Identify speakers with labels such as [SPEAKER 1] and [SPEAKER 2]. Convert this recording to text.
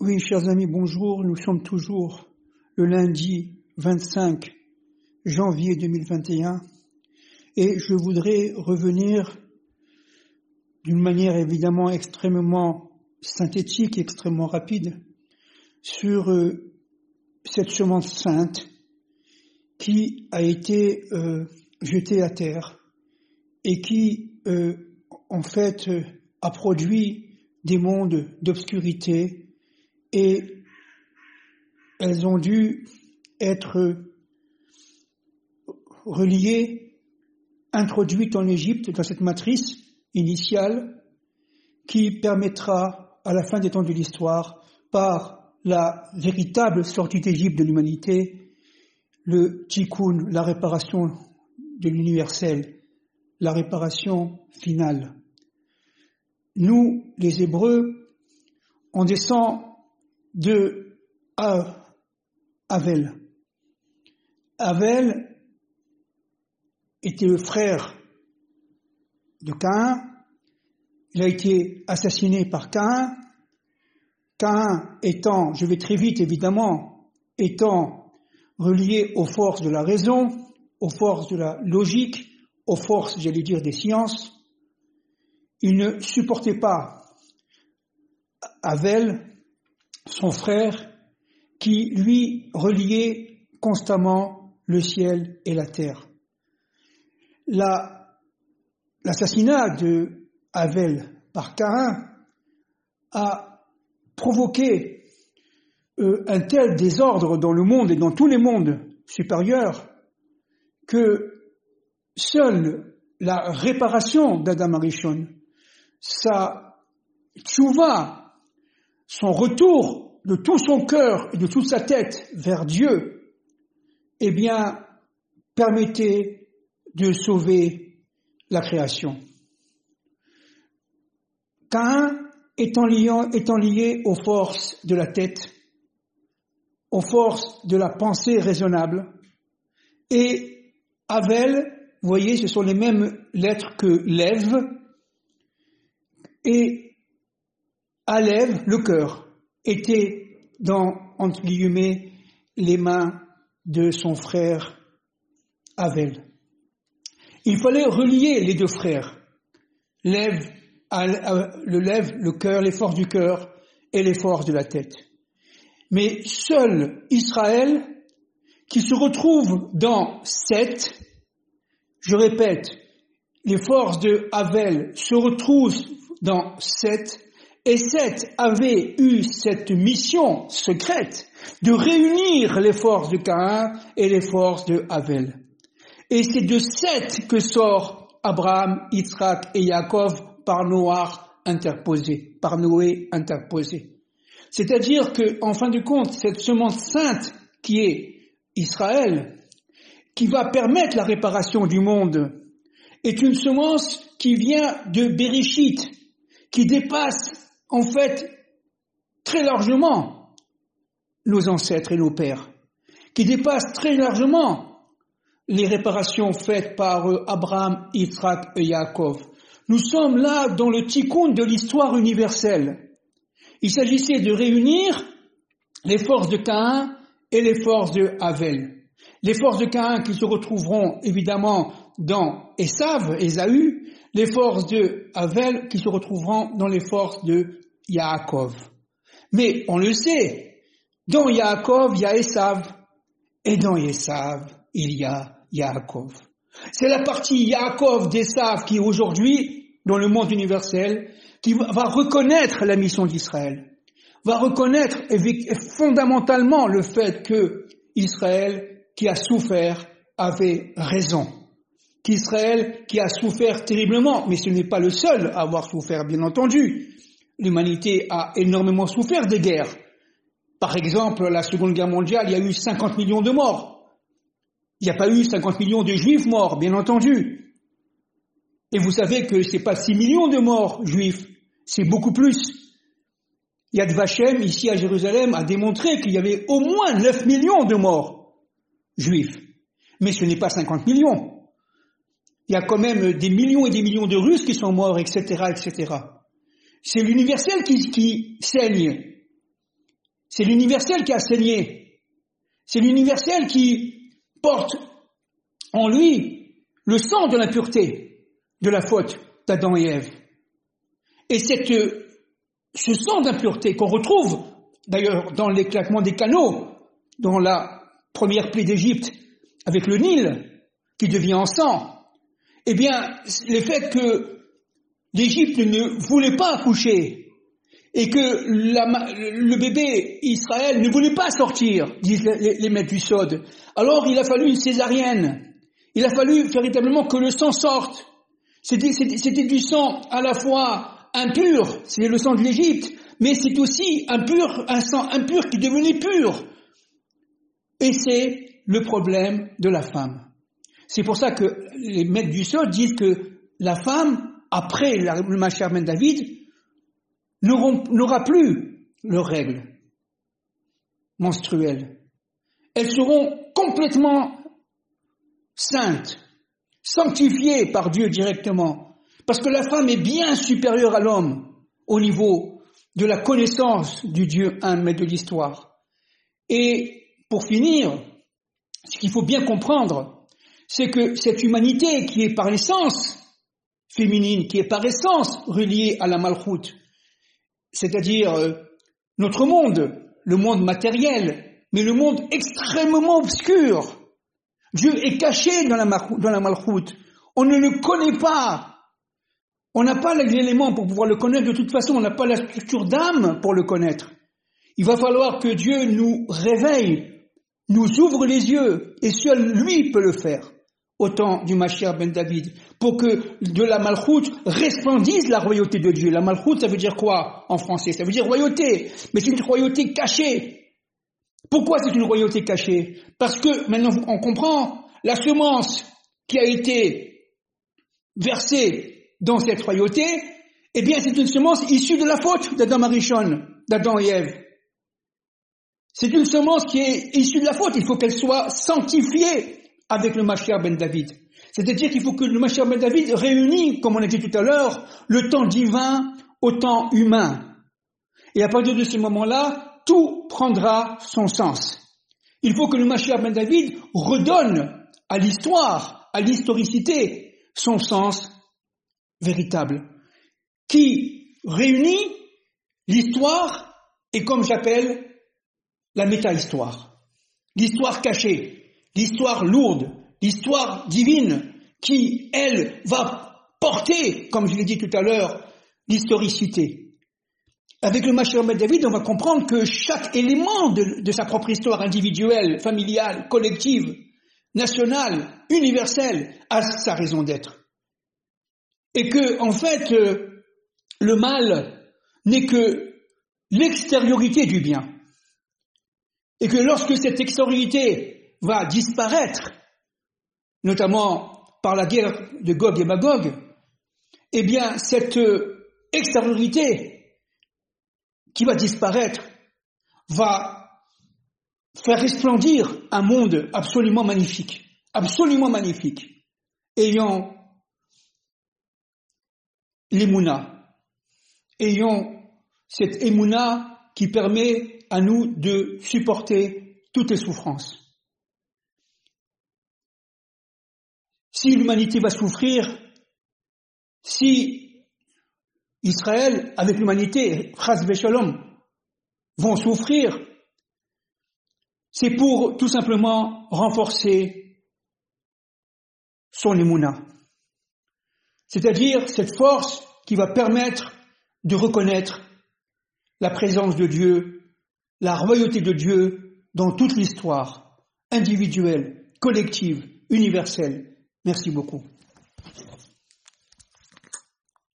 [SPEAKER 1] Oui, chers amis, bonjour. Nous sommes toujours le lundi 25 janvier 2021 et je voudrais revenir d'une manière évidemment extrêmement synthétique, extrêmement rapide sur cette semence sainte qui a été jetée à terre et qui en fait a produit des mondes d'obscurité. Et elles ont dû être reliées, introduites en Égypte dans cette matrice initiale qui permettra, à la fin des temps de l'histoire, par la véritable sortie d'Égypte de l'humanité, le tikkun, la réparation de l'universel, la réparation finale. Nous, les Hébreux, on descend de Avel. Avel était le frère de Caïn. Il a été assassiné par Caïn. Caïn étant, je vais très vite évidemment, étant relié aux forces de la raison, aux forces de la logique, aux forces, j'allais dire, des sciences, il ne supportait pas Avel, son frère, qui lui reliait constamment le ciel et la terre. L'assassinat de Avel par Caïn a provoqué un tel désordre dans le monde et dans tous les mondes supérieurs que seule la réparation d'Adam Arishon, sa tchouva, son retour de tout son cœur et de toute sa tête vers Dieu, eh bien, permettait de sauver la création. Caïn étant lié aux forces de la tête, aux forces de la pensée raisonnable, et Avel, vous voyez, ce sont les mêmes lettres que Lève, et Alev, le cœur, était dans, entre guillemets, les mains de son frère Avel. Il fallait relier les deux frères, le cœur, les forces du cœur et les forces de la tête. Mais seul Israël, qui se retrouve dans Seth, je répète, les forces de Avel se retrouvent dans Seth, et Seth avait eu cette mission secrète de réunir les forces de Caïn et les forces de Avel. Et c'est de Seth que sort Abraham, Israël et Yaakov par Noé interposé. C'est-à-dire que, en fin de compte, cette semence sainte qui est Israël, qui va permettre la réparation du monde, est une semence qui vient de Bereshit, qui dépasse en fait très largement nos ancêtres et nos pères, qui dépasse très largement les réparations faites par Abraham, Israël et Yaakov. Nous sommes là dans le tikkun de l'histoire universelle. Il s'agissait de réunir les forces de Caïn et les forces de Avel. Les forces de Caïn qui se retrouveront évidemment dans Ésaü, les forces de Avel qui se retrouveront dans les forces de Yaakov. Mais on le sait, dans Yaakov, il y a Ésav, et dans Ésav, il y a Yaakov. C'est la partie Yaakov d'Ésav qui aujourd'hui, dans le monde universel, qui va reconnaître la mission d'Israël, va reconnaître fondamentalement le fait que Israël, qui a souffert, avait raison. Qu'Israël, qui a souffert terriblement, mais ce n'est pas le seul à avoir souffert, bien entendu. L'humanité a énormément souffert des guerres. Par exemple, la Seconde Guerre mondiale, il y a eu 50 millions de morts. Il n'y a pas eu 50 millions de Juifs morts, bien entendu. Et vous savez que c'est pas 6 millions de morts juifs, c'est beaucoup plus. Yad Vashem, ici à Jérusalem, a démontré qu'il y avait au moins 9 millions de morts juifs. Mais ce n'est pas 50 millions. Il y a quand même des millions et des millions de Russes qui sont morts, etc., etc. C'est l'universel qui saigne. C'est l'universel qui a saigné. C'est l'universel qui porte en lui le sang de l'impureté, de la faute d'Adam et Ève. Et ce sang d'impureté qu'on retrouve d'ailleurs dans l'éclatement des canaux, dans la première plaie d'Égypte, avec le Nil, qui devient en sang, eh bien, le fait que l'Égypte ne voulait pas accoucher, et que le bébé Israël ne voulait pas sortir, disent les maîtres du Sod, alors il a fallu une césarienne. Il a fallu véritablement que le sang sorte. C'était du sang à la fois impur, c'est le sang de l'Égypte, mais c'est aussi un sang impur qui devenait pur. Et c'est le problème de la femme. C'est pour ça que les maîtres du Sod disent que la femme, après le Mashiach ben David, n'aura plus leurs règles menstruelles. Elles seront complètement saintes, sanctifiées par Dieu directement, parce que la femme est bien supérieure à l'homme au niveau de la connaissance du Dieu un maître de l'histoire. Et pour finir, ce qu'il faut bien comprendre, c'est que cette humanité qui est par essence féminine, qui est par essence reliée à la malchoute, c'est-à-dire notre monde, le monde matériel, mais le monde extrêmement obscur. Dieu est caché dans la malchoute. On ne le connaît pas. On n'a pas les éléments pour pouvoir le connaître. De toute façon, on n'a pas la structure d'âme pour le connaître. Il va falloir que Dieu nous réveille, nous ouvre les yeux, et seul lui peut le faire, au temps du Mashiach ben David, pour que de la malchoute resplendisse la royauté de Dieu. La malchoute, ça veut dire quoi en français? Ça veut dire royauté, mais c'est une royauté cachée. Pourquoi c'est une royauté cachée? Parce que, maintenant on comprend, la semence qui a été versée dans cette royauté, eh bien c'est une semence issue de la faute d'Adam Arishon, d'Adam et Ève. C'est une semence qui est issue de la faute, il faut qu'elle soit sanctifiée avec le Mashiach ben David. C'est-à-dire qu'il faut que le Mashiach ben David réunisse, comme on a dit tout à l'heure, le temps divin au temps humain. Et à partir de ce moment-là, tout prendra son sens. Il faut que le Mashiach ben David redonne à l'histoire, à l'historicité, son sens véritable, qui réunit l'histoire et comme j'appelle la méta-histoire, l'histoire cachée, l'histoire lourde, l'histoire divine, qui, elle, va porter, comme je l'ai dit tout à l'heure, l'historicité. Avec le Mashiach ben David, on va comprendre que chaque élément de sa propre histoire individuelle, familiale, collective, nationale, universelle, a sa raison d'être. Et que, en fait, le mal n'est que l'extériorité du bien. Et que lorsque cette extériorité va disparaître, notamment par la guerre de Gog et Magog, eh bien, cette extériorité qui va disparaître va faire resplendir un monde absolument magnifique, ayant l'émouna, ayant cette émouna qui permet à nous de supporter toutes les souffrances. Si l'humanité va souffrir, si Israël, avec l'humanité, Chas v'Shalom, vont souffrir, c'est pour tout simplement renforcer son émouna. C'est-à-dire cette force qui va permettre de reconnaître la présence de Dieu, la royauté de Dieu dans toute l'histoire, individuelle, collective, universelle. Merci beaucoup.